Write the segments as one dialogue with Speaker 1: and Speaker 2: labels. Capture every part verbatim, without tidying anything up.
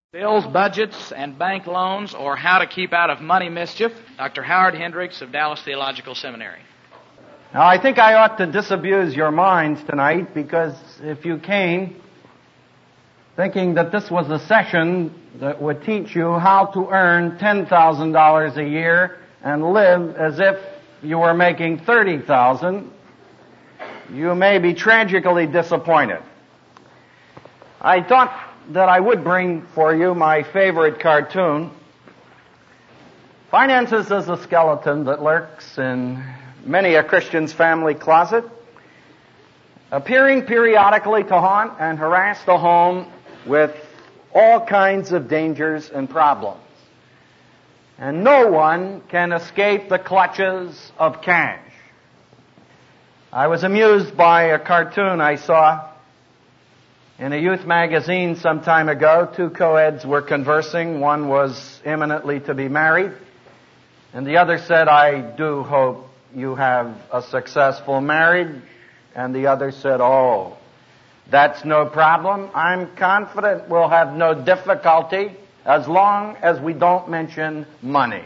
Speaker 1: Bills, budgets, and bank loans, or how to keep out of money mischief, Doctor Howard Hendricks of Dallas Theological Seminary.
Speaker 2: Now, I think I ought to disabuse your minds tonight, because if you came thinking that this was a session that would teach you how to earn ten thousand dollars a year and live as if you were making thirty thousand dollars, you may be tragically disappointed. I thought that I would bring for you my favorite cartoon. Finances is a skeleton that lurks in many a Christian's family closet, appearing periodically to haunt and harass the home with all kinds of dangers and problems. And no one can escape the clutches of cash. I was amused by a cartoon I saw in a youth magazine some time ago. Two co-eds were conversing. One was imminently to be married, and the other said, "I do hope you have a successful marriage." And the other said, "Oh, that's no problem. I'm confident we'll have no difficulty as long as we don't mention money."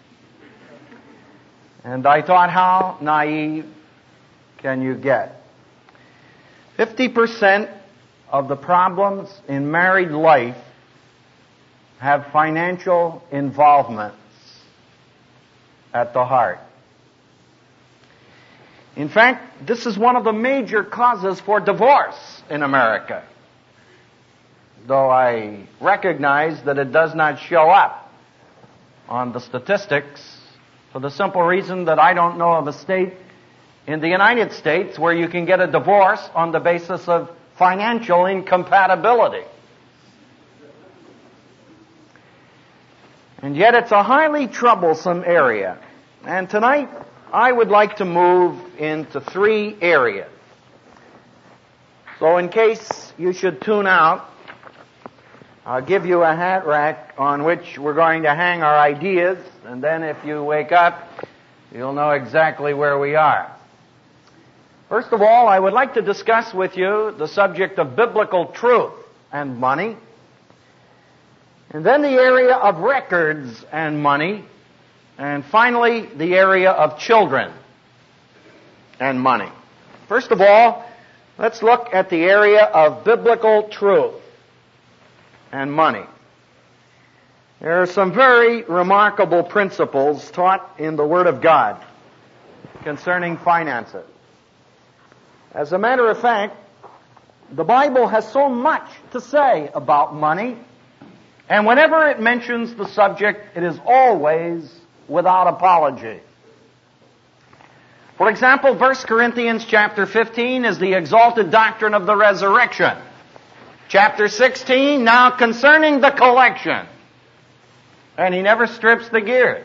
Speaker 2: And I thought, how naive can you get? Fifty percent of the problems in married life have financial involvements at the heart. In fact, this is one of the major causes for divorce in America, though I recognize that it does not show up on the statistics for the simple reason that I don't know of a state in the United States where you can get a divorce on the basis of financial incompatibility. And yet it's a highly troublesome area. And tonight I would like to move into three areas. So in case you should tune out, I'll give you a hat rack on which we're going to hang our ideas, and then if you wake up, you'll know exactly where we are. First of all, I would like to discuss with you the subject of biblical truth and money, and then the area of records and money, and finally the area of children and money. First of all, let's look at the area of biblical truth and money. There are some very remarkable principles taught in the Word of God concerning finances. As a matter of fact, the Bible has so much to say about money, and whenever it mentions the subject, it is always without apology. For example, First Corinthians chapter fifteen is the exalted doctrine of the resurrection. Chapter sixteen, now concerning the collection. And he never strips the gears.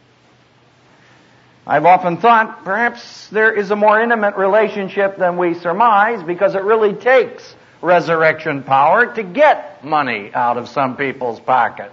Speaker 2: I've often thought perhaps there is a more intimate relationship than we surmise, because it really takes resurrection power to get money out of some people's pockets.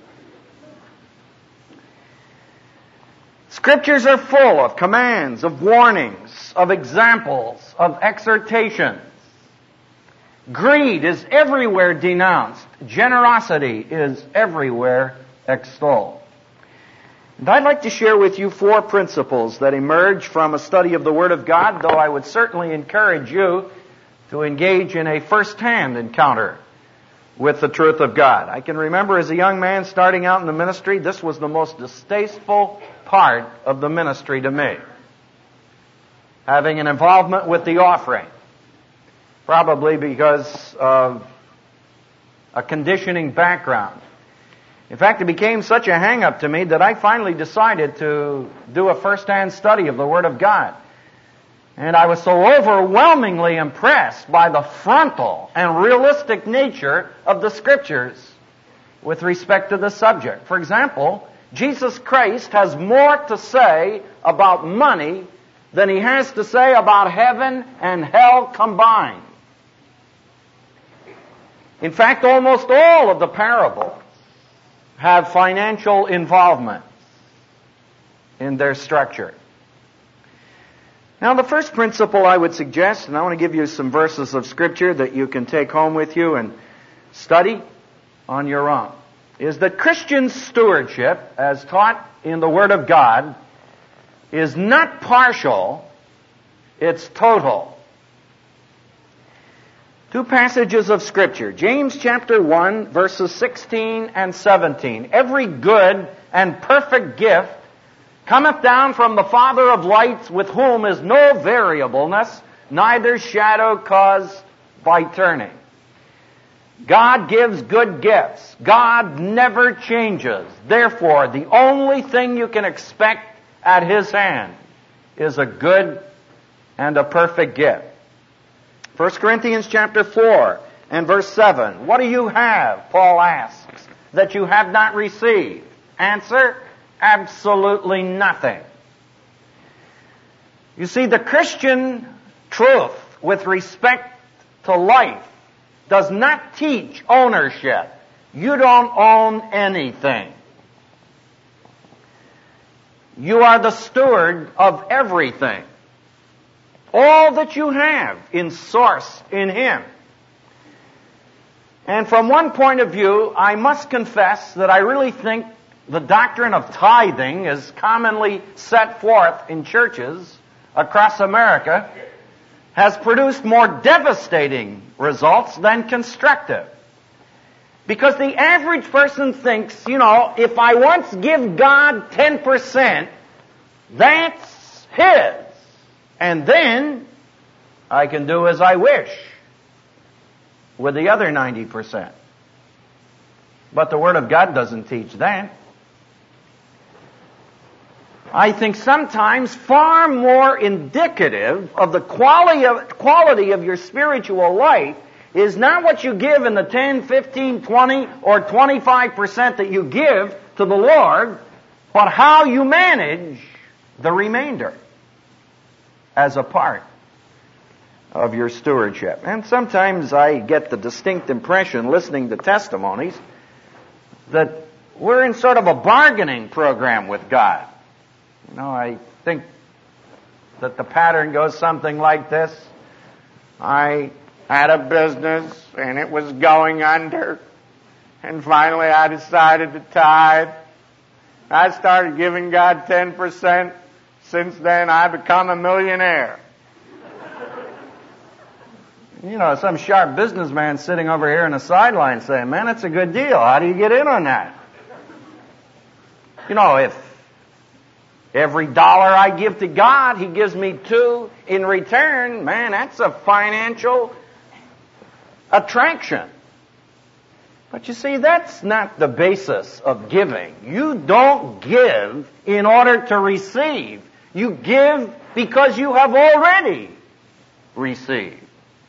Speaker 2: Scriptures are full of commands, of warnings, of examples, of exhortations. Greed is everywhere denounced. Generosity is everywhere extolled. And I'd like to share with you four principles that emerge from a study of the Word of God, though I would certainly encourage you to engage in a first-hand encounter with the truth of God. I can remember as a young man starting out in the ministry, this was the most distasteful part of the ministry to me. Having an involvement with the offering. Probably because of a conditioning background. In fact, it became such a hang-up to me that I finally decided to do a first-hand study of the Word of God. And I was so overwhelmingly impressed by the frontal and realistic nature of the Scriptures with respect to the subject. For example, Jesus Christ has more to say about money than he has to say about heaven and hell combined. In fact, almost all of the parables have financial involvement in their structure. Now, the first principle I would suggest, and I want to give you some verses of Scripture that you can take home with you and study, on your own, is that Christian stewardship, as taught in the Word of God, is not partial, it's total. Two passages of Scripture. James chapter one, verses sixteen and seventeen. Every good and perfect gift cometh down from the Father of lights, with whom is no variableness, neither shadow caused by turning. God gives good gifts. God never changes. Therefore, the only thing you can expect at His hand is a good and a perfect gift. First Corinthians chapter four and verse seven. What do you have, Paul asks, that you have not received? Answer, absolutely nothing. You see, the Christian truth with respect to life does not teach ownership. You don't own anything. You are the steward of everything. All that you have in source in Him. And from one point of view, I must confess that I really think the doctrine of tithing, as commonly set forth in churches across America, has produced more devastating results than constructive. Because the average person thinks, you know, if I once give God ten percent, that's His. And then I can do as I wish with the other ninety percent. But the Word of God doesn't teach that. I think sometimes far more indicative of the quality of, quality of your spiritual life is not what you give in the ten, fifteen, twenty, or twenty-five percent that you give to the Lord, but how you manage the remainder as a part of your stewardship. And sometimes I get the distinct impression, listening to testimonies, that we're in sort of a bargaining program with God. You know, I think that the pattern goes something like this. I had a business and it was going under, and finally I decided to tithe. I started giving God ten percent. Since then I've become a millionaire. You know, some sharp businessman sitting over here on the sideline saying, man, that's a good deal. How do you get in on that? You know, if every dollar I give to God, He gives me two in return, man, that's a financial attraction. But you see, that's not the basis of giving. You don't give in order to receive. You give because you have already received.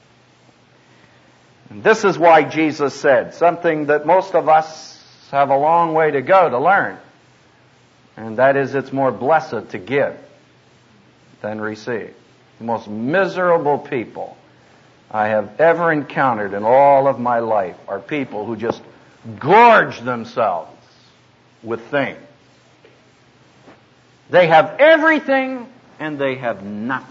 Speaker 2: And this is why Jesus said something that most of us have a long way to go to learn. And that is, it's more blessed to give than receive. The most miserable people I have ever encountered in all of my life are people who just gorge themselves with things. They have everything and they have nothing.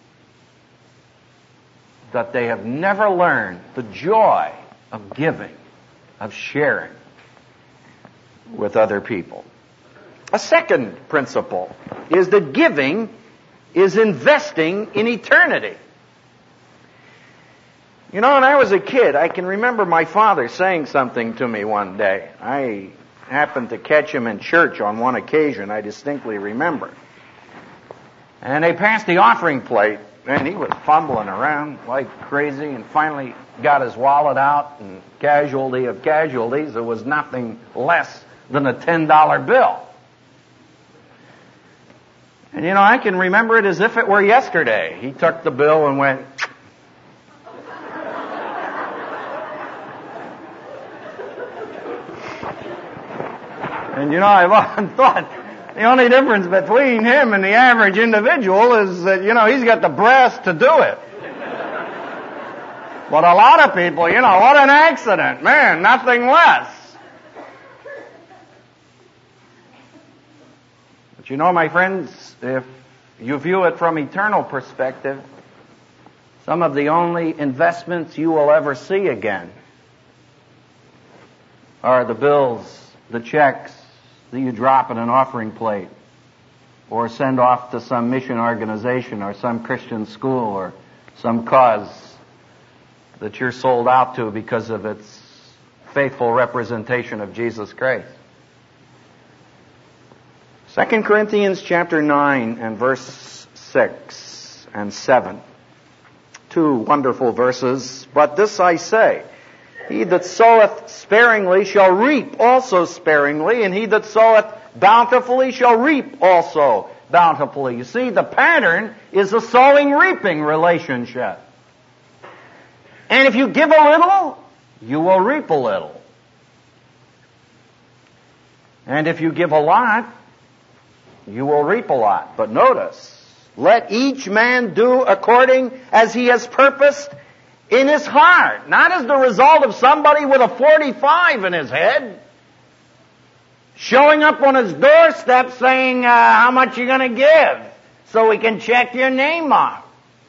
Speaker 2: That they have never learned the joy of giving, of sharing with other people. A second principle is that giving is investing in eternity. You know, when I was a kid, I can remember my father saying something to me one day. I happened to catch him in church on one occasion, I distinctly remember. And they passed the offering plate, and he was fumbling around like crazy, and finally got his wallet out, and casualty of casualties, there was nothing less than a ten dollar bill. And you know, I can remember it as if it were yesterday. He took the bill and went... And you know, I've often thought the only difference between him and the average individual is that, you know, he's got the brass to do it. But a lot of people, you know, what an accident. Man, nothing less. But you know, my friends, if you view it from eternal perspective, some of the only investments you will ever see again are the bills, the checks that you drop in an offering plate or send off to some mission organization or some Christian school or some cause that you're sold out to because of its faithful representation of Jesus Christ. Second Corinthians chapter nine and verse six and seven. Two wonderful verses. But this I say, he that soweth sparingly shall reap also sparingly, and he that soweth bountifully shall reap also bountifully. You see, the pattern is a sowing-reaping relationship. And if you give a little, you will reap a little. And if you give a lot, you will reap a lot. But notice, let each man do according as he has purposed in his heart, not as the result of somebody with a forty-five in his head showing up on his doorstep saying, uh, how much you going to give so we can check your name off.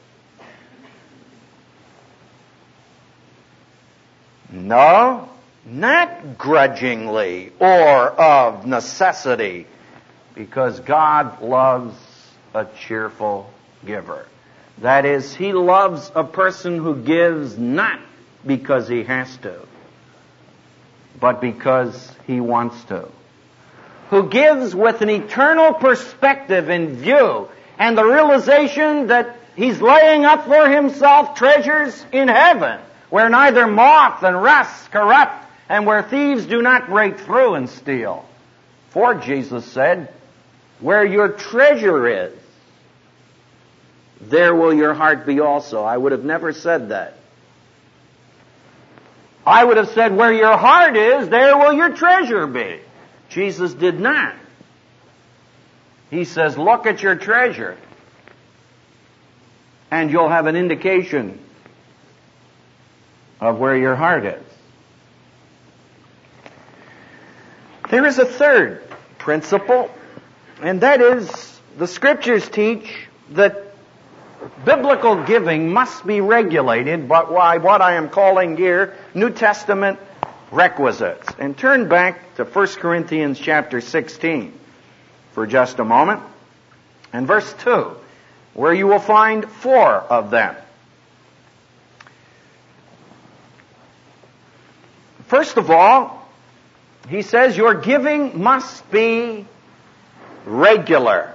Speaker 2: No, not grudgingly or of necessity, because God loves a cheerful giver. That is, He loves a person who gives not because he has to, but because he wants to. Who gives with an eternal perspective in view and the realization that he's laying up for himself treasures in heaven, where neither moth and rust corrupt, and where thieves do not break through and steal. For Jesus said, where your treasure is, there will your heart be also. I would have never said that. I would have said, where your heart is, there will your treasure be. Jesus did not. He says, look at your treasure, and you'll have an indication of where your heart is. There is a third principle, and that is the Scriptures teach that biblical giving must be regulated by what I am calling here New Testament requisites. And turn back to First Corinthians chapter sixteen for just a moment, and verse two, where you will find four of them. First of all, he says your giving must be regular.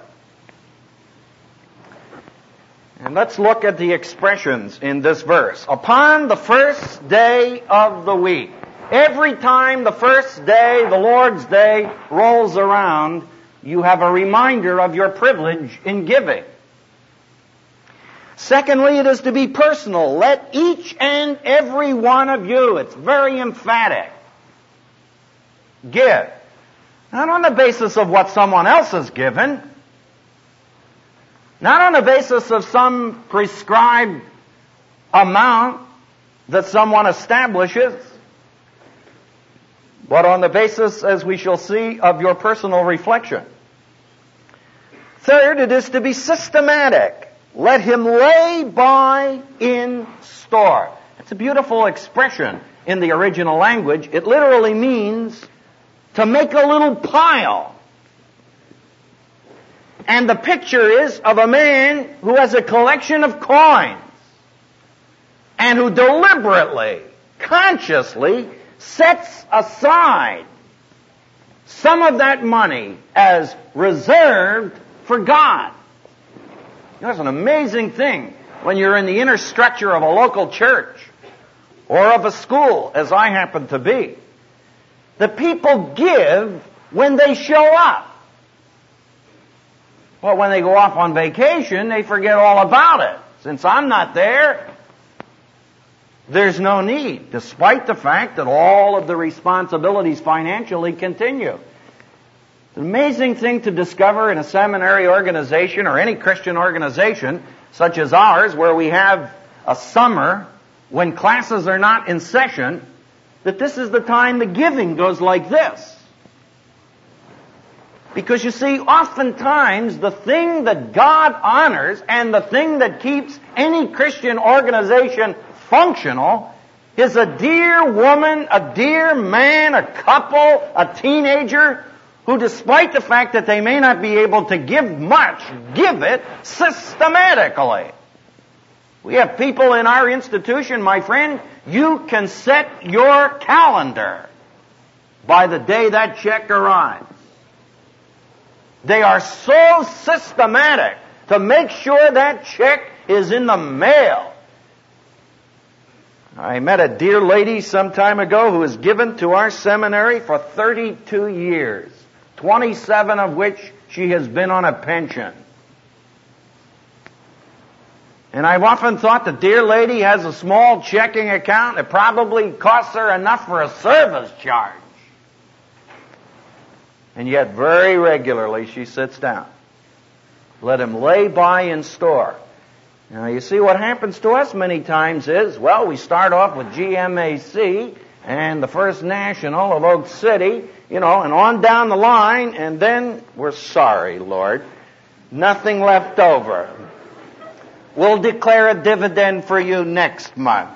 Speaker 2: And let's look at the expressions in this verse. Upon the first day of the week. Every time the first day, the Lord's Day, rolls around, you have a reminder of your privilege in giving. Secondly, it is to be personal. Let each and every one of you, it's very emphatic, give. Not on the basis of what someone else has given, not on the basis of some prescribed amount that someone establishes, but on the basis, as we shall see, of your personal reflection. Third, it is to be systematic. Let him lay by in store. It's a beautiful expression in the original language. It literally means to make a little pile. And the picture is of a man who has a collection of coins and who deliberately, consciously sets aside some of that money as reserved for God. You know, it's an amazing thing when you're in the inner structure of a local church or of a school, as I happen to be. The people give when they show up. But when they go off on vacation, they forget all about it. Since I'm not there, there's no need, despite the fact that all of the responsibilities financially continue. It's an amazing thing to discover in a seminary organization or any Christian organization such as ours, where we have a summer when classes are not in session, that this is the time the giving goes like this. Because you see, oftentimes the thing that God honors and the thing that keeps any Christian organization functional is a dear woman, a dear man, a couple, a teenager, who despite the fact that they may not be able to give much, give it systematically. We have people in our institution, my friend, you can set your calendar by the day that check arrives. They are so systematic to make sure that check is in the mail. I met a dear lady some time ago who was given to our seminary for thirty-two years, twenty-seven of which she has been on a pension. And I've often thought the dear lady has a small checking account that probably costs her enough for a service charge. And yet very regularly she sits down. Let him lay by in store. Now you see what happens to us many times is, well, we start off with G M A C and the First National of Oak City, you know, and on down the line, and then we're sorry, Lord. Nothing left over. We'll declare a dividend for you next month.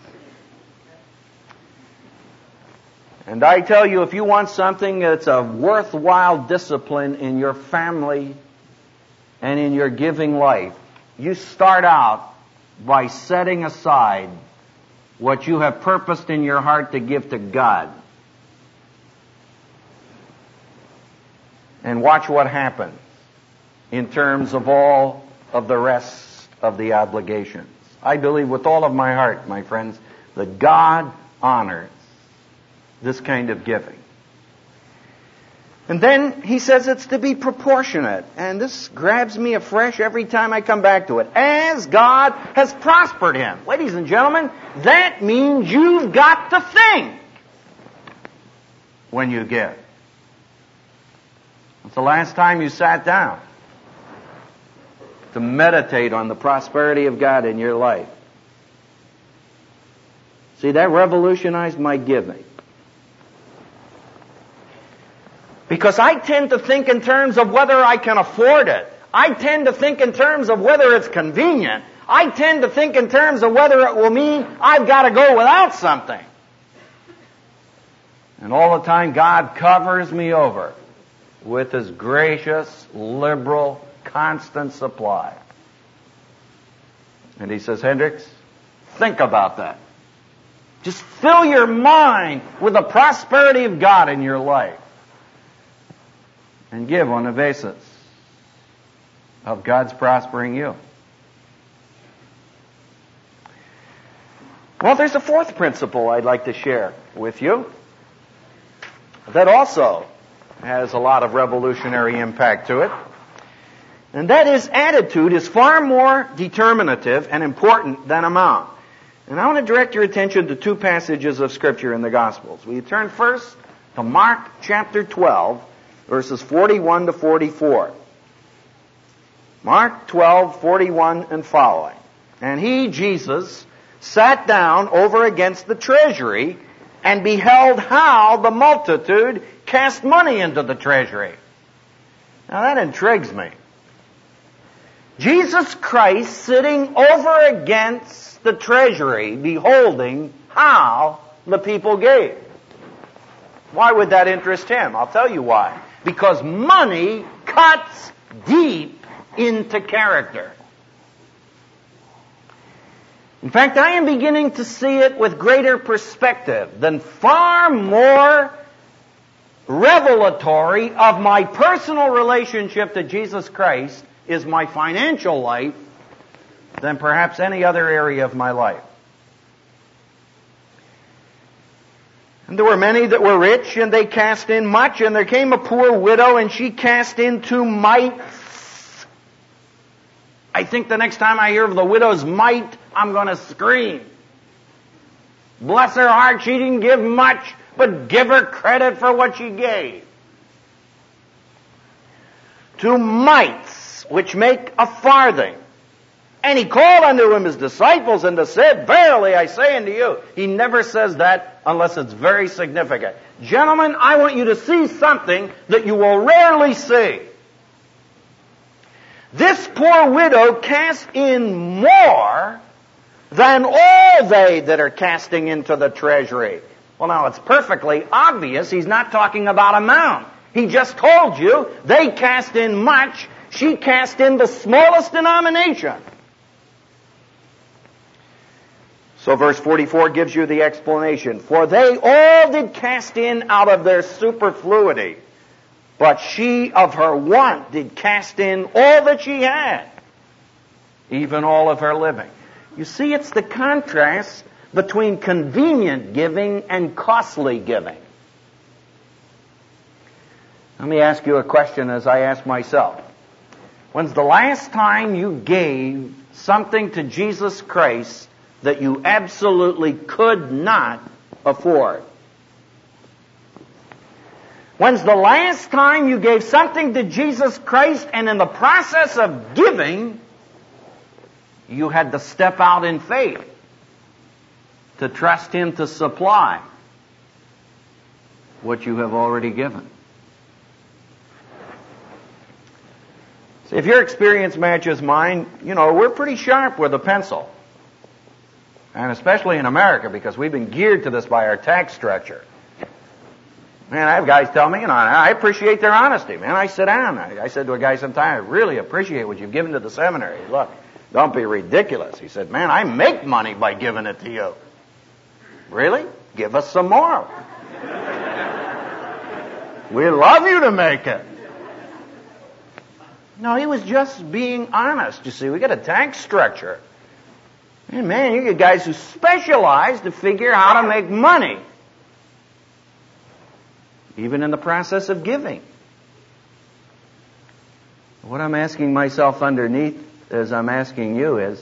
Speaker 2: And I tell you, if you want something that's a worthwhile discipline in your family and in your giving life, you start out by setting aside what you have purposed in your heart to give to God. And watch what happens in terms of all of the rest of the obligations. I believe with all of my heart, my friends, that God honors this kind of giving. And then he says it's to be proportionate. And this grabs me afresh every time I come back to it. As God has prospered him. Ladies and gentlemen, that means you've got to think when you give. When's the last time you sat down to meditate on the prosperity of God in your life? See, that revolutionized my giving. Because I tend to think in terms of whether I can afford it. I tend to think in terms of whether it's convenient. I tend to think in terms of whether it will mean I've got to go without something. And all the time God covers me over with His gracious, liberal, constant supply. And He says, Hendricks, think about that. Just fill your mind with the prosperity of God in your life. And give on the basis of God's prospering you. Well, there's a fourth principle I'd like to share with you that also has a lot of revolutionary impact to it. And that is, attitude is far more determinative and important than amount. And I want to direct your attention to two passages of Scripture in the Gospels. Will you turn first to Mark chapter twelve, verses forty-one to forty-four. Mark twelve, forty-one and following. And he, Jesus, sat down over against the treasury and beheld how the multitude cast money into the treasury. Now that intrigues me. Jesus Christ sitting over against the treasury, beholding how the people gave. Why would that interest him? I'll tell you why. Because money cuts deep into character. In fact, I am beginning to see it with greater perspective than far more revelatory of my personal relationship to Jesus Christ is my financial life than perhaps any other area of my life. And there were many that were rich, and they cast in much, and there came a poor widow, and she cast in two mites. I think the next time I hear of the widow's mite, I'm going to scream. Bless her heart, she didn't give much, but give her credit for what she gave. Two mites, which make a farthing. And he called unto him his disciples and said, Verily I say unto you. He never says that unless it's very significant. Gentlemen, I want you to see something that you will rarely see. This poor widow cast in more than all they that are casting into the treasury. Well, now, it's perfectly obvious he's not talking about amount. He just told you they cast in much. She cast in the smallest denomination. So verse forty-four gives you the explanation. For they all did cast in out of their superfluity, but she of her want did cast in all that she had, even all of her living. You see, it's the contrast between convenient giving and costly giving. Let me ask you a question as I ask myself. When's the last time you gave something to Jesus Christ that you absolutely could not afford? When's the last time you gave something to Jesus Christ and in the process of giving, you had to step out in faith to trust Him to supply what you have already given? See, if your experience matches mine, you know, we're pretty sharp with a pencil. And especially in America, because we've been geared to this by our tax structure. Man, I have guys tell me, you know, I appreciate their honesty. Man, I sit down. I, I said to a guy sometime, I really appreciate what you've given to the seminary. Look, don't be ridiculous. He said, man, I make money by giving it to you. Really? Give us some more. We love you to make it. No, he was just being honest. You see, we got a tax structure. And man, you get guys who specialize to figure how to make money, even in the process of giving. What I'm asking myself underneath, as I'm asking you, is,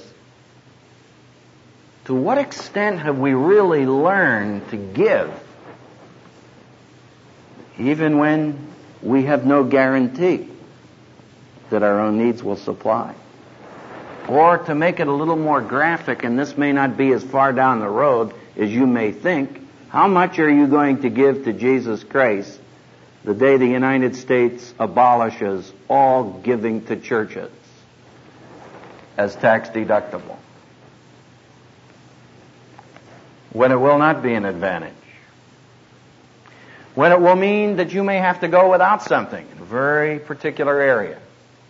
Speaker 2: to what extent have we really learned to give, even when we have no guarantee that our own needs will supply? Or to make it a little more graphic, and this may not be as far down the road as you may think, how much are you going to give to Jesus Christ the day the United States abolishes all giving to churches as tax deductible? When it will not be an advantage. When it will mean that you may have to go without something in a very particular area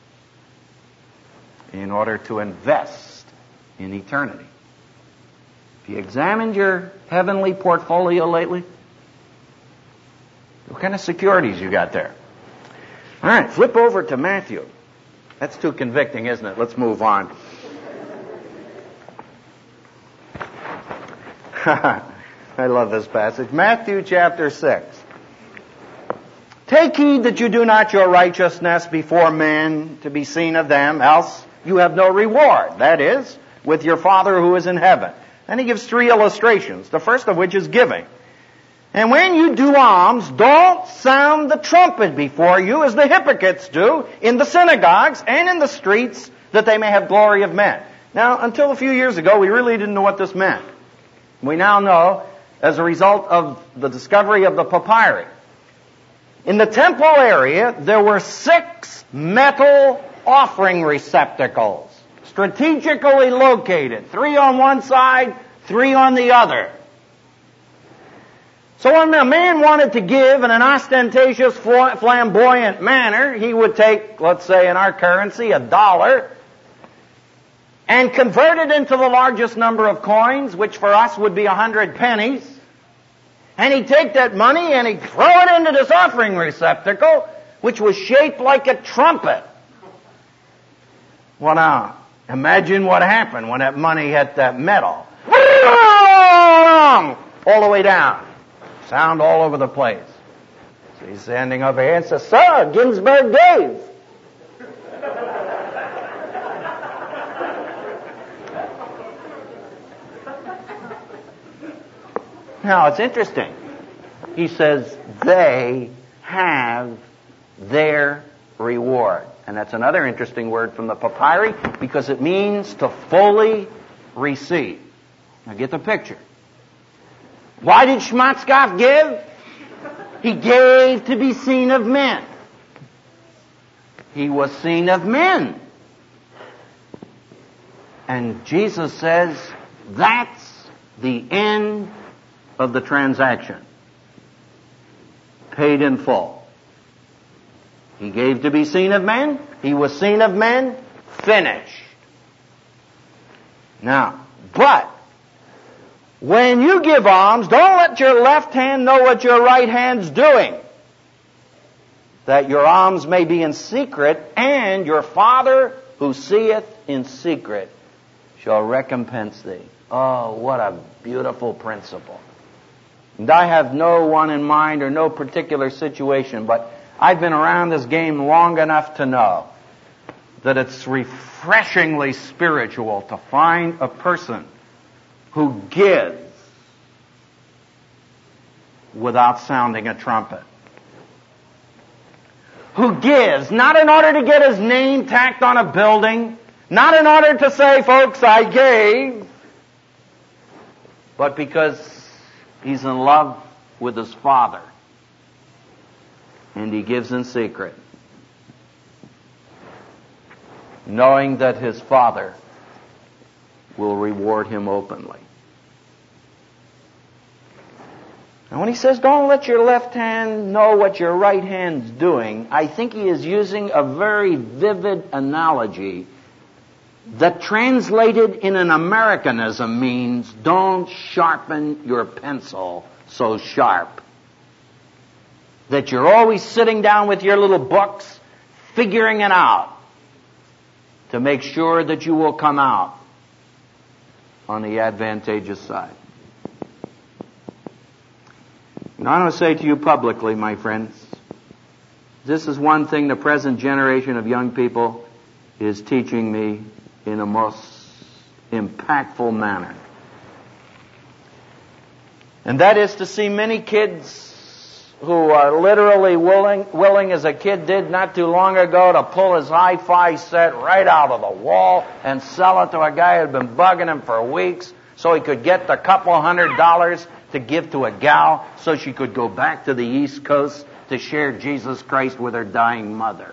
Speaker 2: in order to invest in eternity. Have you examined your heavenly portfolio lately? What kind of securities you got there? All right, flip over to Matthew. That's too convicting, isn't it? Let's move on. I love this passage. Matthew chapter six. Take heed that you do not your righteousness before men to be seen of them, else you have no reward. That is, with your Father who is in heaven. And he gives three illustrations, the first of which is giving. And when you do alms, don't sound the trumpet before you, as the hypocrites do in the synagogues and in the streets, that they may have glory of men. Now, until a few years ago, we really didn't know what this meant. We now know, as a result of the discovery of the papyri. In the temple area, there were six metal offering receptacles, strategically located, three on one side, three on the other. So when a man wanted to give in an ostentatious, flamboyant manner, he would take, let's say in our currency, a dollar, and convert it into the largest number of coins, which for us would be a hundred pennies. And he'd take that money and he'd throw it into this offering receptacle, which was shaped like a trumpet. Well, now, imagine what happened when that money hit that metal. All the way down. Sound all over the place. So he's standing over here and says, Sir, Ginsburg gave. Now, it's interesting. He says, they have their reward. And that's another interesting word from the papyri, because it means to fully receive. Now get the picture. Why did Schmatzkopf give? He gave to be seen of men. He was seen of men. And Jesus says, That's the end of the transaction. Paid in full. He gave to be seen of men. He was seen of men. Finished. Now, but when you give alms, don't let your left hand know what your right hand's doing, that your alms may be in secret, and your Father who seeth in secret shall recompense thee. Oh, what a beautiful principle. And I have no one in mind or no particular situation, but I've been around this game long enough to know that it's refreshingly spiritual to find a person who gives without sounding a trumpet. Who gives, not in order to get his name tacked on a building, not in order to say, folks, I gave, but because he's in love with his Father, and he gives in secret, knowing that his Father will reward him openly. And when he says, don't let your left hand know what your right hand's doing, I think he is using a very vivid analogy that translated in an Americanism means don't sharpen your pencil so sharp that you're always sitting down with your little books figuring it out to make sure that you will come out on the advantageous side. Now, I want to say to you publicly, my friends, this is one thing the present generation of young people is teaching me in a most impactful manner. And that is to see many kids who are literally willing, willing as a kid did not too long ago, to pull his hi-fi set right out of the wall and sell it to a guy who had been bugging him for weeks so he could get the couple hundred dollars to give to a gal so she could go back to the East Coast to share Jesus Christ with her dying mother.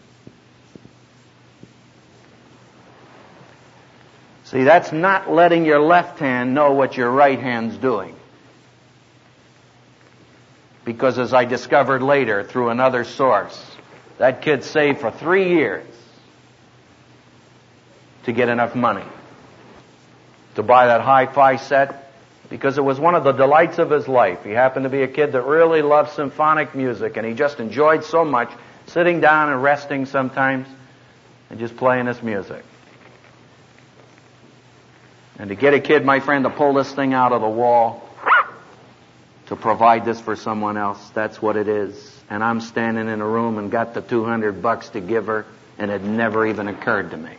Speaker 2: See, that's not letting your left hand know what your right hand's doing. Because as I discovered later through another source, that kid saved for three years to get enough money to buy that hi-fi set, because it was one of the delights of his life. He happened to be a kid that really loved symphonic music, and he just enjoyed so much sitting down and resting sometimes and just playing his music. And to get a kid, my friend, to pull this thing out of the wall, to provide this for someone else, that's what it is. And I'm standing in a room and got the two hundred bucks to give her, and it never even occurred to me.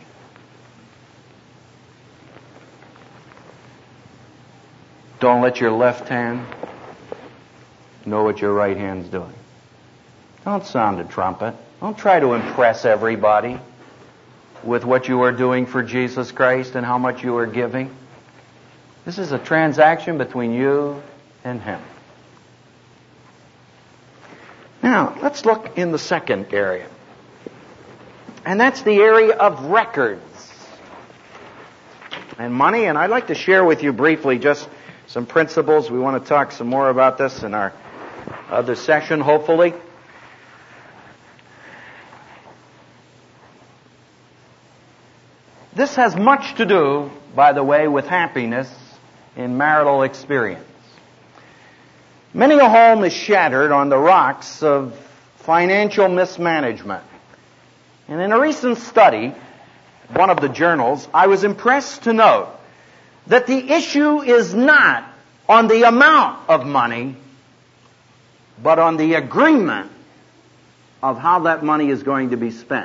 Speaker 2: Don't let your left hand know what your right hand's doing. Don't sound a trumpet. Don't try to impress everybody with what you are doing for Jesus Christ and how much you are giving. This is a transaction between you and Him. Now, let's look in the second area. And that's the area of records and money. And I'd like to share with you briefly just some principles. We want to talk some more about this in our other session, hopefully. This has much to do, by the way, with happiness in marital experience. Many a home is shattered on the rocks of financial mismanagement. And in a recent study, one of the journals, I was impressed to note that the issue is not on the amount of money, but on the agreement of how that money is going to be spent.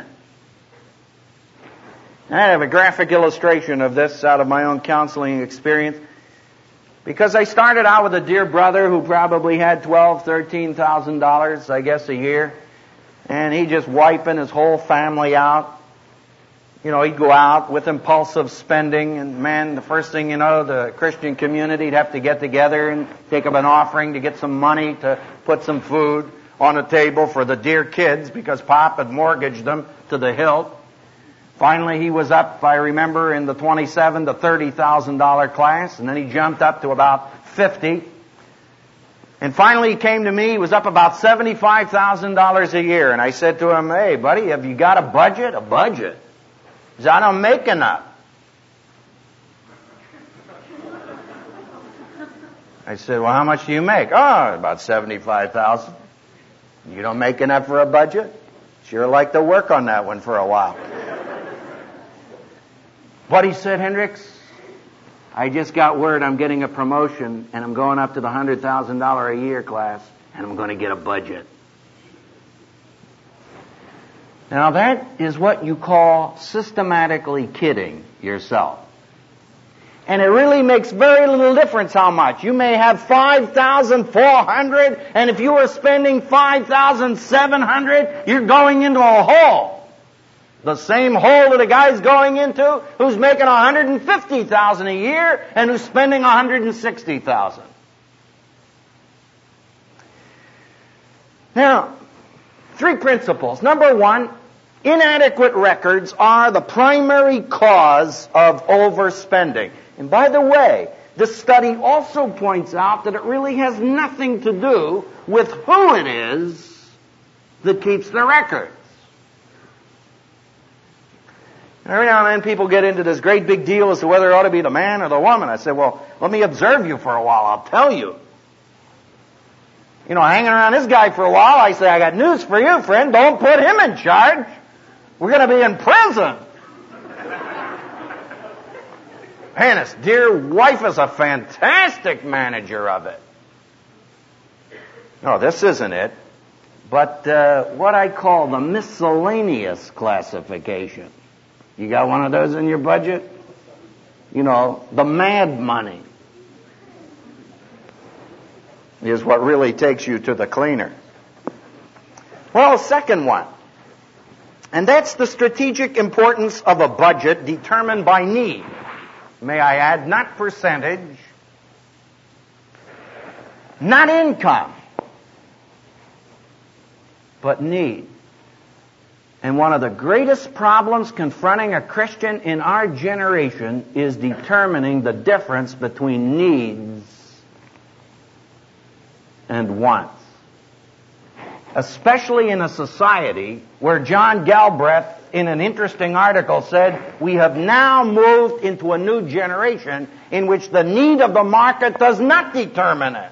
Speaker 2: I have a graphic illustration of this out of my own counseling experience, because I started out with a dear brother who probably had twelve thousand dollars, thirteen thousand dollars, I guess, a year, and he just wiping his whole family out. You know, he'd go out with impulsive spending, and man, the first thing you know, the Christian community'd have to get together and take up an offering to get some money to put some food on the table for the dear kids, because Pop had mortgaged them to the hilt. Finally, he was up, if I remember, in the twenty-seven to thirty thousand dollar class, and then he jumped up to about fifty. And finally, he came to me. He was up about seventy-five thousand dollars a year, and I said to him, "Hey, buddy, have you got a budget?" "A budget?" He said, "I don't make enough." I said, "Well, how much do you make?" "Oh, about seventy-five thousand dollars. "You don't make enough for a budget?" "Sure like to work on that one for a while." But he said, "Hendricks, I just got word I'm getting a promotion and I'm going up to the one hundred thousand dollars a year class and I'm going to get a budget." Now that is what you call systematically kidding yourself. And it really makes very little difference how much. You may have five thousand four hundred dollars, and if you are spending five thousand seven hundred dollars, you're going into a hole. The same hole that a guy's going into who's making one hundred fifty thousand dollars a year and who's spending one hundred sixty thousand dollars. Now, three principles. Number one, inadequate records are the primary cause of overspending. And by the way, this study also points out that it really has nothing to do with who it is that keeps the records. Every now and then people get into this great big deal as to whether it ought to be the man or the woman. I say, well, let me observe you for a while. I'll tell you. You know, hanging around this guy for a while, I say, I got news for you, friend. Don't put him in charge. We're going to be in prison. Man, his dear wife is a fantastic manager of it. No, this isn't it. But uh, what I call the miscellaneous classification. You got one of those in your budget? You know, the mad money is what really takes you to the cleaner. Well, second one. And that's the strategic importance of a budget determined by need. May I add, not percentage, not income, but need. And one of the greatest problems confronting a Christian in our generation is determining the difference between needs and wants. Especially in a society where John Galbraith, in an interesting article, said, we have now moved into a new generation in which the need of the market does not determine it.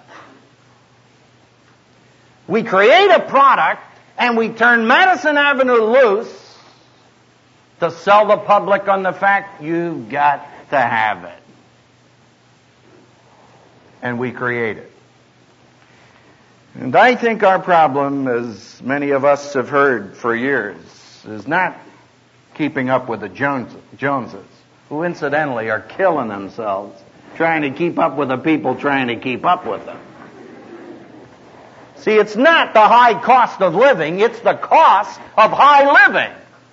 Speaker 2: We create a product and we turn Madison Avenue loose to sell the public on the fact you've got to have it. And we create it. And I think our problem, as many of us have heard for years, is not keeping up with the Joneses, Joneses, who incidentally are killing themselves trying to keep up with the people trying to keep up with them. See, it's not the high cost of living, it's the cost of high living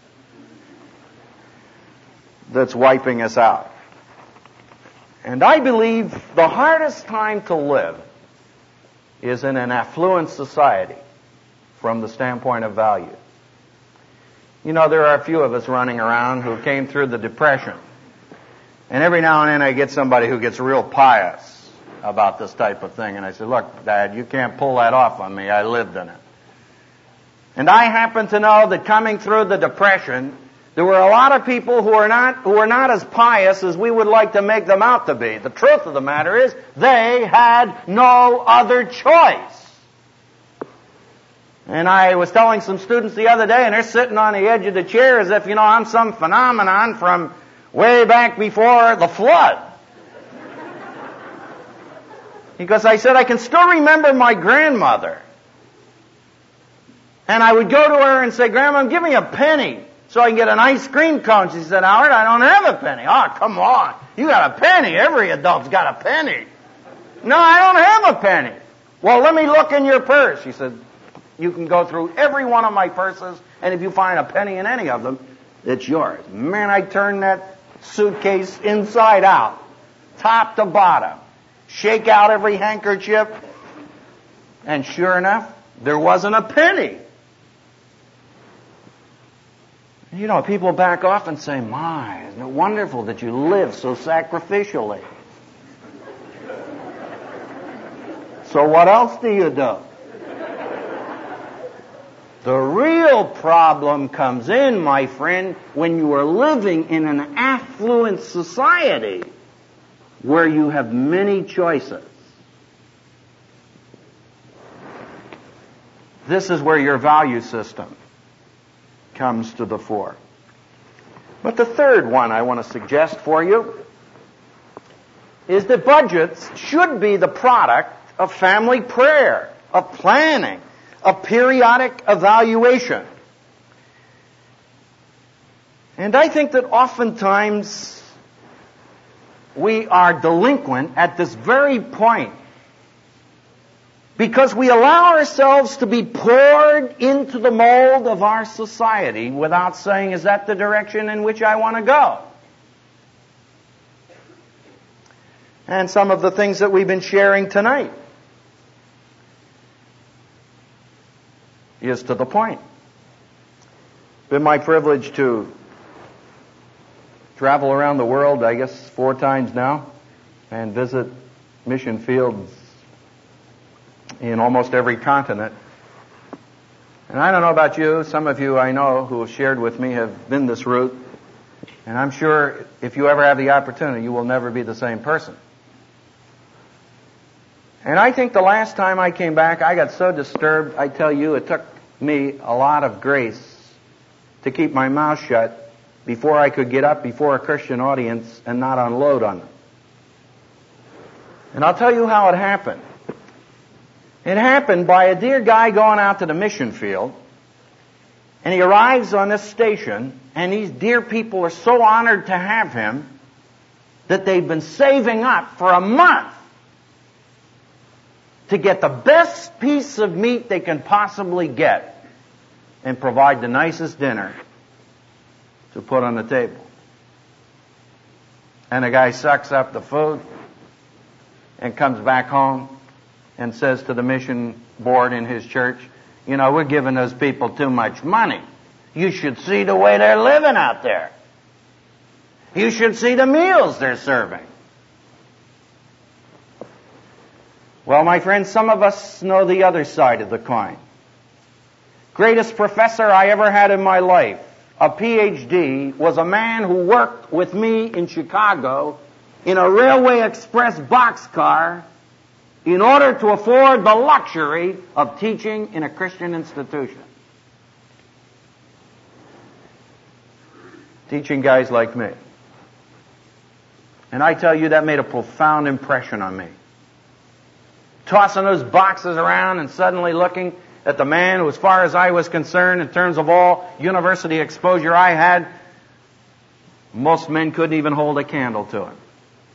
Speaker 2: that's wiping us out. And I believe the hardest time to live is in an affluent society from the standpoint of value. You know, there are a few of us running around who came through the Depression. And every now and then I get somebody who gets real pious about this type of thing. And I say, look, Dad, you can't pull that off on me. I lived in it. And I happen to know that coming through the Depression, there were a lot of people who are not, who are not as pious as we would like to make them out to be. The truth of the matter is, they had no other choice. And I was telling some students the other day, and they're sitting on the edge of the chair as if, you know, I'm some phenomenon from way back before the flood. Because I said, I can still remember my grandmother. And I would go to her and say, Grandma, give me a penny so I can get an ice cream cone. She said, Howard, I don't have a penny. Oh, come on. You got a penny. Every adult's got a penny. No, I don't have a penny. Well, let me look in your purse. She said, you can go through every one of my purses, and if you find a penny in any of them, it's yours. Man, I turned that suitcase inside out, top to bottom, shake out every handkerchief, and sure enough, there wasn't a penny. You know, people back off and say, my, isn't it wonderful that you live so sacrificially? So what else do you do? The real problem comes in, my friend, when you are living in an affluent society where you have many choices. This is where your value system comes to the fore. But the third one I want to suggest for you is that budgets should be the product of family prayer, of planning, of periodic evaluation. And I think that oftentimes we are delinquent at this very point because we allow ourselves to be poured into the mold of our society without saying, is that the direction in which I want to go? And some of the things that we've been sharing tonight is to the point. It's been my privilege to travel around the world, I guess, four times now, and visit mission fields in almost every continent. And I don't know about you, some of you I know who have shared with me have been this route, and I'm sure if you ever have the opportunity, you will never be the same person. And I think the last time I came back, I got so disturbed, I tell you, it took me a lot of grace to keep my mouth shut before I could get up before a Christian audience and not unload on them. And I'll tell you how it happened. It happened by a dear guy going out to the mission field, and he arrives on this station, and these dear people are so honored to have him that they've been saving up for a month to get the best piece of meat they can possibly get and provide the nicest dinner to put on the table. And the guy sucks up the food and comes back home and says to the mission board in his church, you know, we're giving those people too much money. You should see the way they're living out there. You should see the meals they're serving. Well, my friends, some of us know the other side of the coin. Greatest professor I ever had in my life, a P H D, was a man who worked with me in Chicago in a Railway Express boxcar in order to afford the luxury of teaching in a Christian institution. Teaching guys like me. And I tell you, that made a profound impression on me. Tossing those boxes around and suddenly looking at the man who, as far as I was concerned, in terms of all university exposure I had, most men couldn't even hold a candle to him.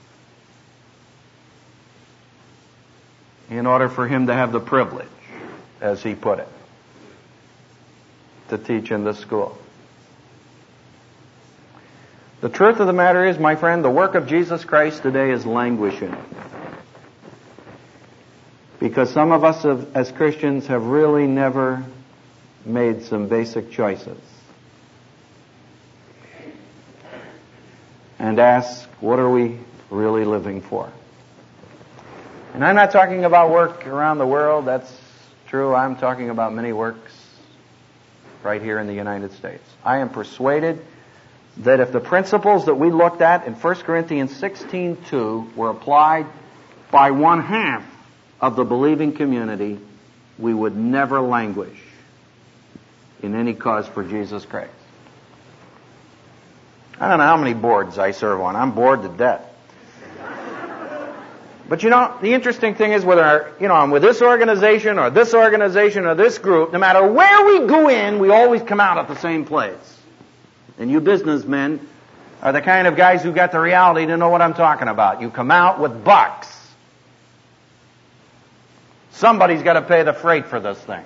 Speaker 2: In order for him to have the privilege, as he put it, to teach in this school. The truth of the matter is, my friend, the work of Jesus Christ today is languishing. Because some of us have, as Christians have really never made some basic choices. And ask, what are we really living for? And I'm not talking about work around the world. That's true. I'm talking about many works right here in the United States. I am persuaded that if the principles that we looked at in First Corinthians sixteen two were applied by one half of the believing community, we would never languish in any cause for Jesus Christ. I don't know how many boards I serve on. I'm bored to death. But you know, the interesting thing is whether, you know, I'm with this organization or this organization or this group, no matter where we go in, we always come out at the same place. And you businessmen are the kind of guys who got the reality to know what I'm talking about. You come out with bucks. Somebody's got to pay the freight for this thing.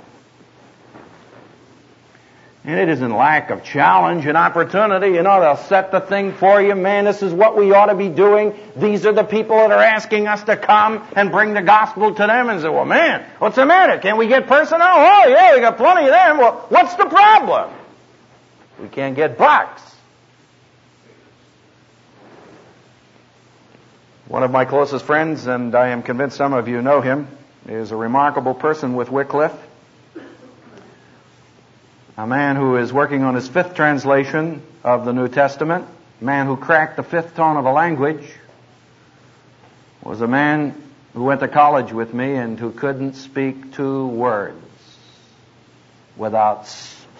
Speaker 2: And it isn't lack of challenge and opportunity. You know, they'll set the thing for you. Man, this is what we ought to be doing. These are the people that are asking us to come and bring the gospel to them. And say, well, man, what's the matter? Can we get personnel? Oh, yeah, we got plenty of them. Well, what's the problem? We can't get bucks. One of my closest friends, and I am convinced some of you know him, is a remarkable person with Wycliffe. A man who is working on his fifth translation of the New Testament, a man who cracked the fifth tone of a language, was a man who went to college with me and who couldn't speak two words without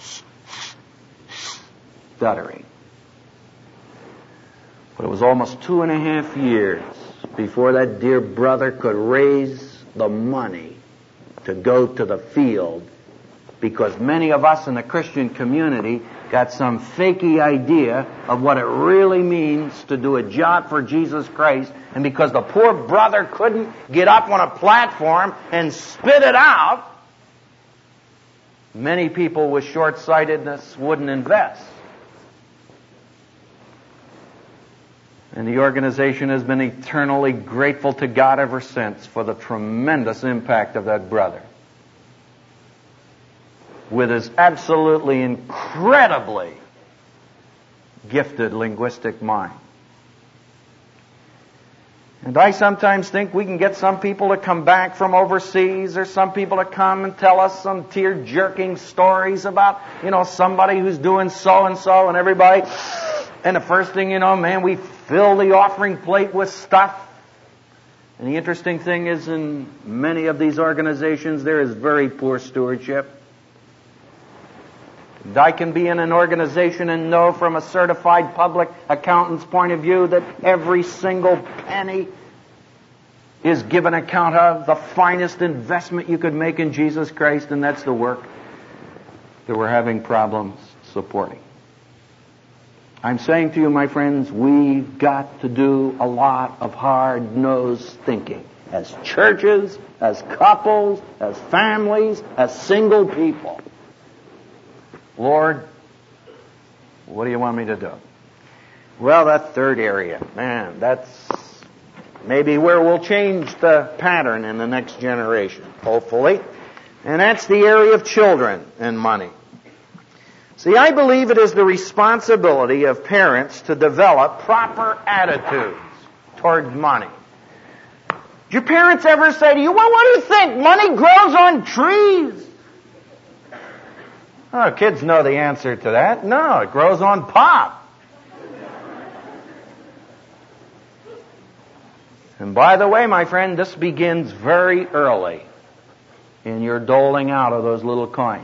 Speaker 2: stuttering. But it was almost two and a half years before that dear brother could raise the money to go to the field, because many of us in the Christian community got some fakey idea of what it really means to do a job for Jesus Christ, and because the poor brother couldn't get up on a platform and spit it out, many people with short-sightedness wouldn't invest. And the organization has been eternally grateful to God ever since for the tremendous impact of that brother, with his absolutely incredibly gifted linguistic mind. And I sometimes think we can get some people to come back from overseas, or some people to come and tell us some tear-jerking stories about, you know, somebody who's doing so-and-so, and everybody, and the first thing you know, man, we fill the offering plate with stuff. And the interesting thing is, in many of these organizations, there is very poor stewardship. And I can be in an organization and know from a certified public accountant's point of view that every single penny is given account of, the finest investment you could make in Jesus Christ, and that's the work that we're having problems supporting. I'm saying to you, my friends, we've got to do a lot of hard-nosed thinking as churches, as couples, as families, as single people. Lord, what do you want me to do? Well, that third area, man, that's maybe where we'll change the pattern in the next generation, hopefully. And that's the area of children and money. See, I believe it is the responsibility of parents to develop proper attitudes toward money. Did your parents ever say to you, well, what do you think? Money grows on trees. Oh, kids know the answer to that. No, it grows on pop. And by the way, my friend, this begins very early in your doling out of those little coins.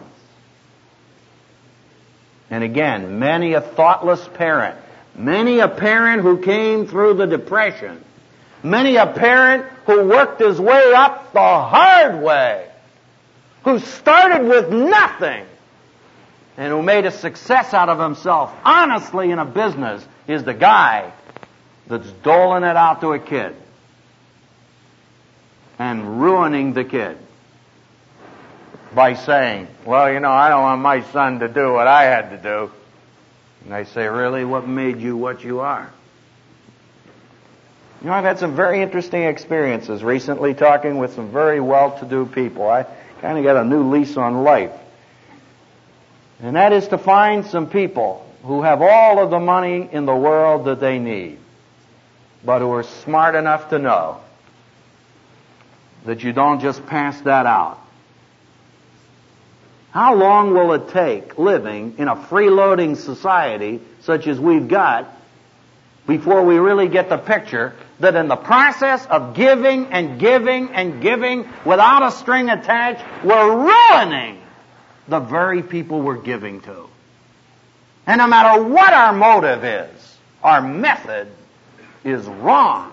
Speaker 2: And again, many a thoughtless parent, many a parent who came through the Depression, many a parent who worked his way up the hard way, who started with nothing, and who made a success out of himself honestly in a business, is the guy that's doling it out to a kid and ruining the kid by saying, well, you know, I don't want my son to do what I had to do. And I say, really? What made you what you are? You know, I've had some very interesting experiences recently talking with some very well-to-do people. I kind of got a new lease on life. And that is to find some people who have all of the money in the world that they need, but who are smart enough to know that you don't just pass that out. How long will it take living in a freeloading society such as we've got before we really get the picture that in the process of giving and giving and giving without a string attached, we're ruining the very people we're giving to? And no matter what our motive is, our method is wrong.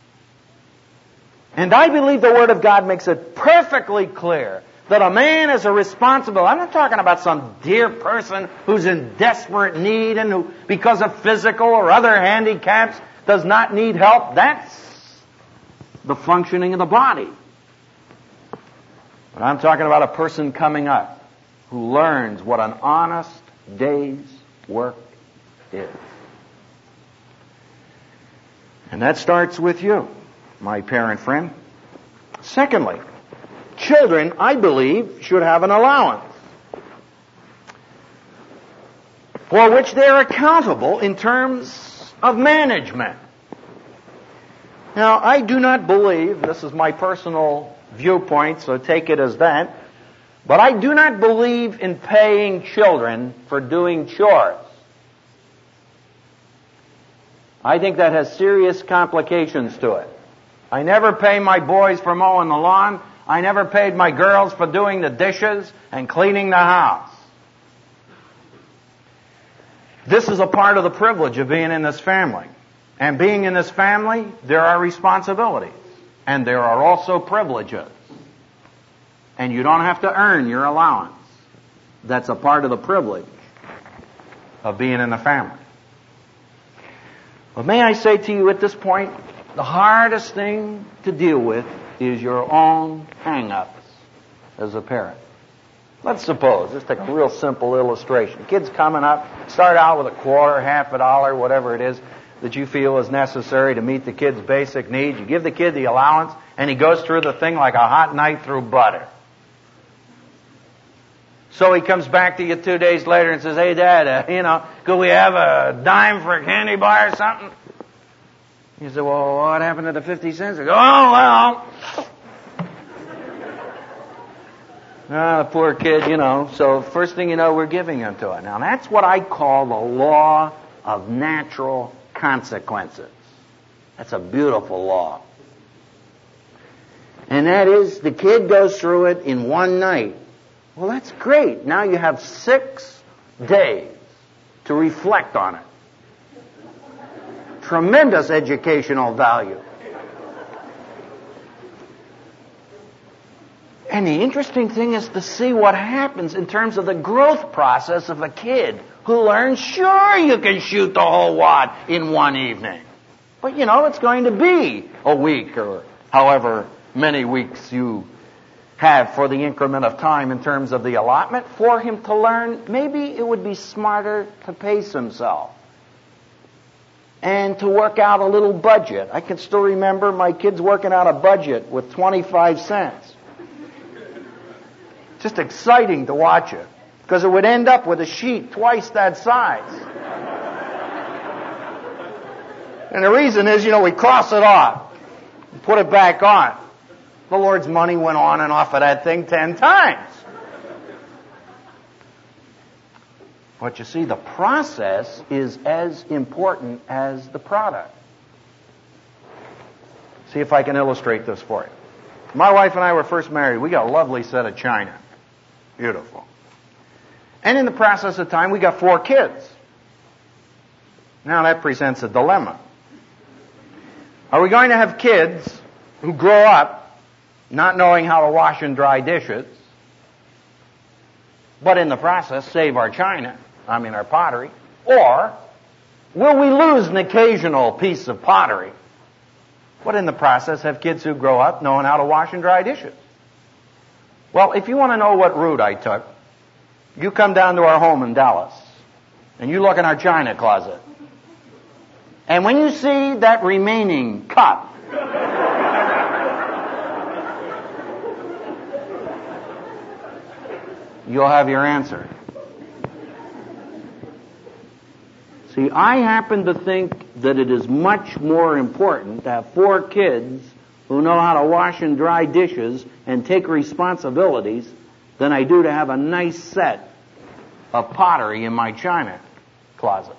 Speaker 2: And I believe the Word of God makes it perfectly clear that a man is a responsible. I'm not talking about some dear person who's in desperate need and who, because of physical or other handicaps, does not need help. That's the functioning of the body. But I'm talking about a person coming up who learns what an honest day's work is. And that starts with you, my parent friend. Secondly, children, I believe, should have an allowance. for which they're accountable in terms of management. Now, I do not believe, this is my personal viewpoint, so take it as that, but I do not believe in paying children for doing chores. I think that has serious complications to it. I never pay my boys for mowing the lawn. I never paid my girls for doing the dishes and cleaning the house. This is a part of the privilege of being in this family. And being in this family, there are responsibilities. And there are also privileges. And you don't have to earn your allowance. That's a part of the privilege of being in the family. But may I say to you at this point, the hardest thing to deal with is your own hang-ups as a parent. Let's suppose, just take a real simple illustration. Kid's coming up, start out with a quarter, half a dollar, whatever it is that you feel is necessary to meet the kid's basic needs. You give the kid the allowance, and he goes through the thing like a hot knife through butter. So he comes back to you two days later and says, hey, Dad, uh, you know, could we have a dime for a candy bar or something? You say, well, what happened to the fifty cents? I go, oh, well. Ah, the poor kid, you know. So first thing you know, we're giving him to it. Now, that's what I call the law of natural consequences. That's a beautiful law. And that is, the kid goes through it in one night. Well, that's great. Now you have six days to reflect on it. Tremendous educational value. And the interesting thing is to see what happens in terms of the growth process of a kid who learns, sure, you can shoot the whole wad in one evening. But, you know, it's going to be a week or however many weeks you have for the increment of time in terms of the allotment for him to learn. Maybe it would be smarter to pace himself and to work out a little budget. I can still remember my kids working out a budget with twenty-five cents. Just exciting to watch it, because it would end up with a sheet twice that size. And the reason is, you know, we cross it off and put it back on. The Lord's money went on and off of that thing ten times. But you see, the process is as important as the product. See if I can illustrate this for you. My wife and I were first married. We got a lovely set of china. Beautiful. And in the process of time, we got four kids. Now that presents a dilemma. Are we going to have kids who grow up not knowing how to wash and dry dishes, but in the process save our china, I mean our pottery? Or will we lose an occasional piece of pottery, but in the process have kids who grow up knowing how to wash and dry dishes? Well, if you want to know what route I took, you come down to our home in Dallas, and you look in our china closet. And when you see that remaining cup, you'll have your answer. See, I happen to think that it is much more important to have four kids who know how to wash and dry dishes and take responsibilities than I do to have a nice set of pottery in my china closet.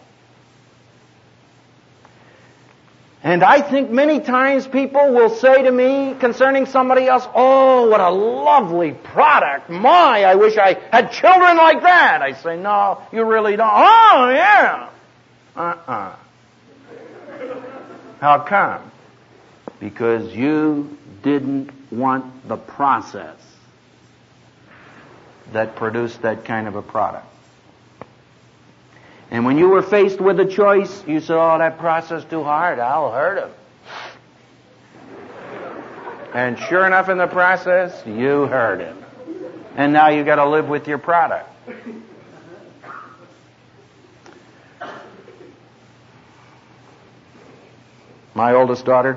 Speaker 2: And I think many times people will say to me concerning somebody else, oh, what a lovely product. My, I wish I had children like that. I say, no, you really don't. Oh, yeah. Uh-uh. How come? Because you didn't want the process that produced that kind of a product. And when you were faced with a choice, you said, oh, that process is too hard. I'll hurt him. And sure enough, in the process, you hurt him. And now you got to live with your product. My oldest daughter,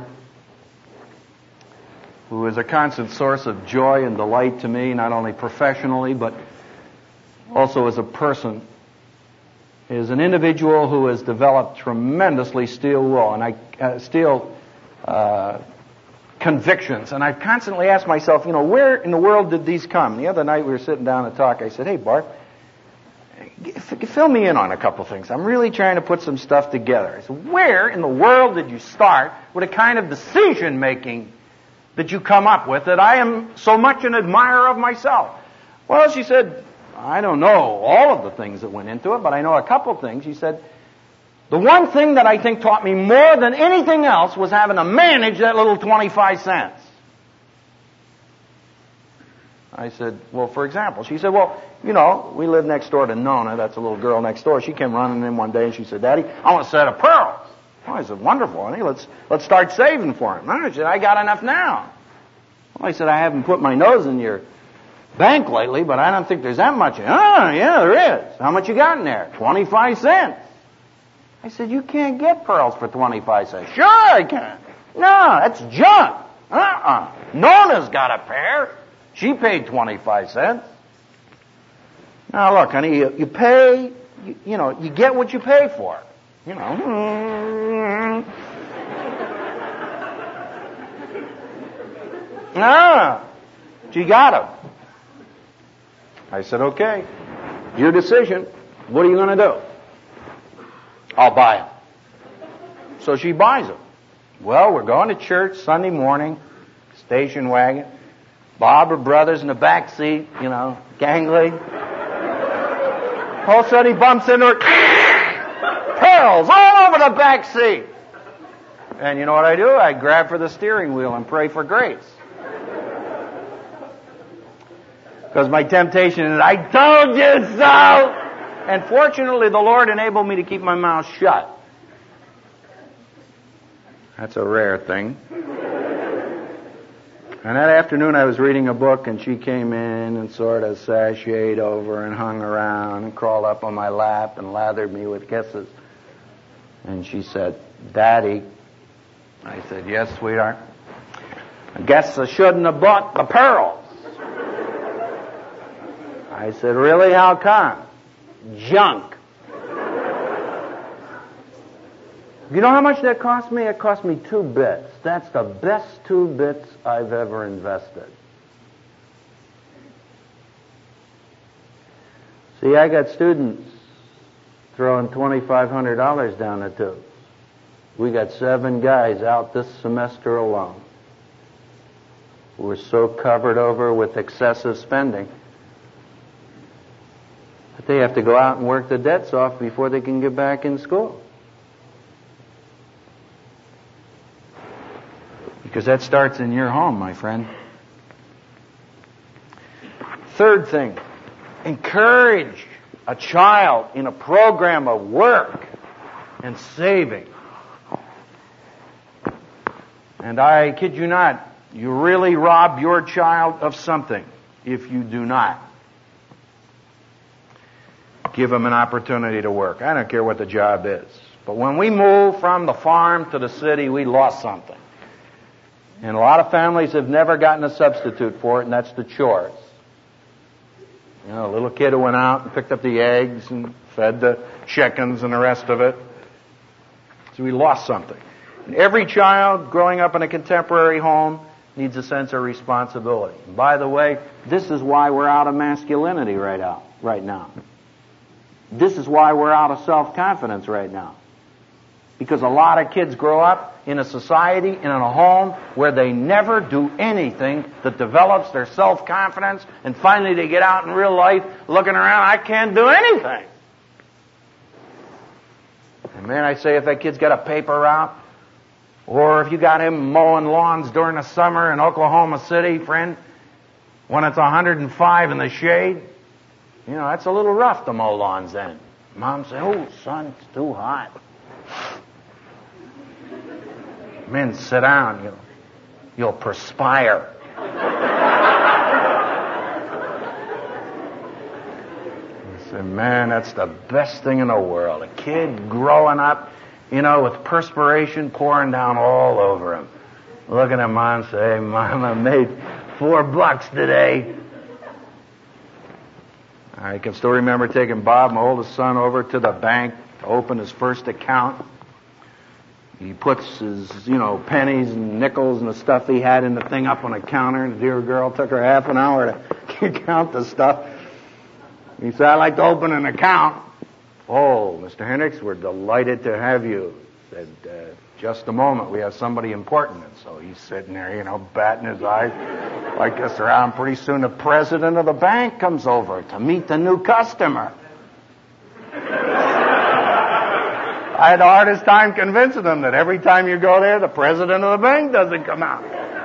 Speaker 2: who is a constant source of joy and delight to me, not only professionally, but also as a person, is an individual who has developed tremendously steel will and I uh, steel uh, convictions. And I've constantly asked myself, you know, where in the world did these come? The other night we were sitting down to talk. I said, hey, Bart, fill me in on a couple things. I'm really trying to put some stuff together. I said, where in the world did you start with a kind of decision-making that you come up with that I am so much an admirer of myself? Well, she said, I don't know all of the things that went into it, but I know a couple things. She said, the one thing that I think taught me more than anything else was having to manage that little twenty-five cents. I said, well, for example, she said, well, you know, we live next door to Nona. That's a little girl next door. She came running in one day and she said, Daddy, I want a set of pearls. Oh, I said, wonderful, honey. Let's, let's start saving for them. I said, I got enough now. Well, I said, I haven't put my nose in your bank lately, but I don't think there's that much. Oh, yeah, there is. How much you got in there? twenty-five cents. I said, you can't get pearls for twenty-five cents. Sure I can. No, that's junk. Uh-uh. Nona's got a pair. She paid twenty-five cents. Now, look, honey, you, you pay, you, you know, you get what you pay for. You know. Ah, she got them. I said, okay, your decision. What are you going to do? I'll buy them. So she buys them. Well, we're going to church Sunday morning, station wagon. Bob, her brother's in the back seat, you know, gangly. All of a sudden he bumps into her. Pearls all over the back seat. And you know what I do? I grab for the steering wheel and pray for grace. Because my temptation is, I told you so! And fortunately, the Lord enabled me to keep my mouth shut. That's a rare thing. And that afternoon I was reading a book and she came in and sort of sashayed over and hung around and crawled up on my lap and lathered me with kisses. And she said, Daddy. I said, yes, sweetheart. I guess I shouldn't have bought the pearls. I said, really? How come? Junk. You know how much that cost me? It cost me two bits. That's the best two bits I've ever invested. See, I got students throwing twenty-five hundred dollars down the tubes. We got seven guys out this semester alone who are so covered over with excessive spending that they have to go out and work the debts off before they can get back in school. Because that starts in your home, my friend. Third thing, encourage a child in a program of work and saving. And I kid you not, you really rob your child of something if you do not give them an opportunity to work. I don't care what the job is. But when we move from the farm to the city, we lost something. And a lot of families have never gotten a substitute for it, and that's the chores. You know, a little kid who went out and picked up the eggs and fed the chickens and the rest of it. So we lost something. And every child growing up in a contemporary home needs a sense of responsibility. And by the way, this is why we're out of masculinity right out, right now. This is why we're out of self-confidence right now. Because a lot of kids grow up in a society and in a home where they never do anything that develops their self-confidence, and finally they get out in real life looking around, I can't do anything. And man, I say if that kid's got a paper route, or if you got him mowing lawns during the summer in Oklahoma City, friend, when it's one hundred five in the shade, you know, that's a little rough to mow lawns then. Mom says, oh, son, it's too hot. Men, sit down. You'll, you'll perspire. I said, man, that's the best thing in the world. A kid growing up, you know, with perspiration pouring down all over him. Looking at mom and say, hey, Mom, I made four bucks today. I can still remember taking Bob, my oldest son, over to the bank to open his first account. He puts his, you know, pennies and nickels and the stuff he had in the thing up on a counter, and the dear girl took her half an hour to count the stuff. He said, "I'd like to open an account." "Oh, Mister Hendricks, we're delighted to have you." Said, uh, "Just a moment, we have somebody important." And so he's sitting there, you know, batting his eyes like this around. Pretty soon the president of the bank comes over to meet the new customer. I had the hardest time convincing them that every time you go there, the president of the bank doesn't come out.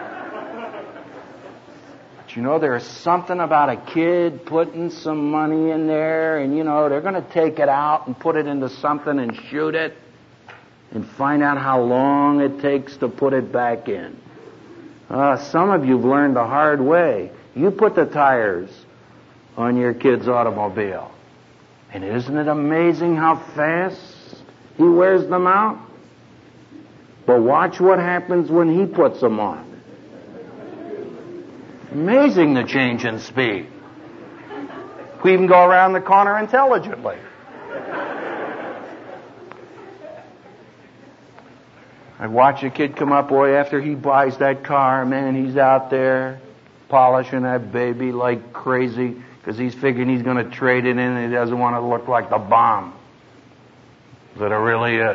Speaker 2: But you know, there's something about a kid putting some money in there, and you know, they're going to take it out and put it into something and shoot it and find out how long it takes to put it back in. Uh, some of you've learned the hard way. You put the tires on your kid's automobile, and isn't it amazing how fast he wears them out? But watch what happens when he puts them on. Amazing the change in speed. We even go around the corner intelligently. I watch a kid come up, boy, after he buys that car, man, he's out there polishing that baby like crazy because he's figuring he's going to trade it in and he doesn't want to look like the bomb that it really is.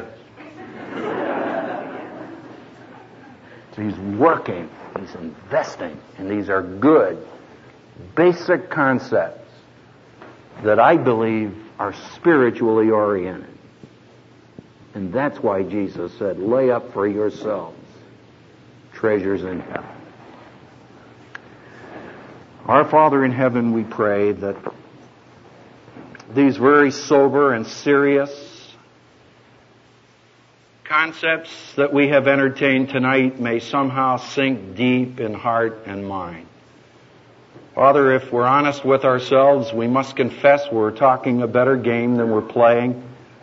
Speaker 2: So he's working, he's investing, and these are good, basic concepts that I believe are spiritually oriented. And that's why Jesus said, "Lay up for yourselves treasures in heaven." Our Father in heaven, we pray that these very sober and serious concepts that we have entertained tonight may somehow sink deep in heart and mind. Father, if we're honest with ourselves, we must confess we're talking a better game than we're playing.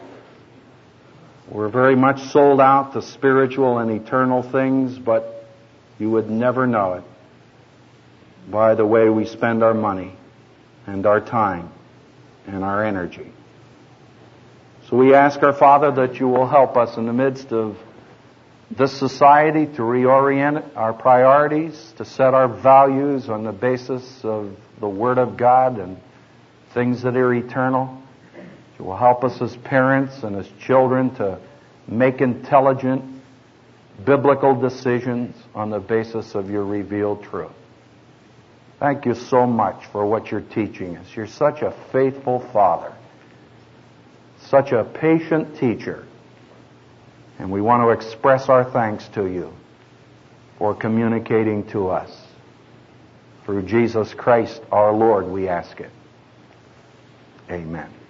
Speaker 2: We're very much sold out to spiritual and eternal things, but you would never know it by the way we spend our money and our time and our energy. So we ask our Father that you will help us in the midst of this society to reorient our priorities, to set our values on the basis of the Word of God and things that are eternal. You will help us as parents and as children to make intelligent, biblical decisions on the basis of your revealed truth. Thank you so much for what you're teaching us. You're such a faithful Father, such a patient teacher, and we want to express our thanks to you for communicating to us. Through Jesus Christ our Lord, we ask it. Amen.